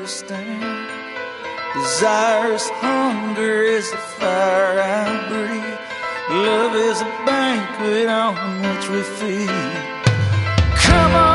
understand. Desire's hunger is the fire I breathe. Love is a banquet on which we feed. Come on.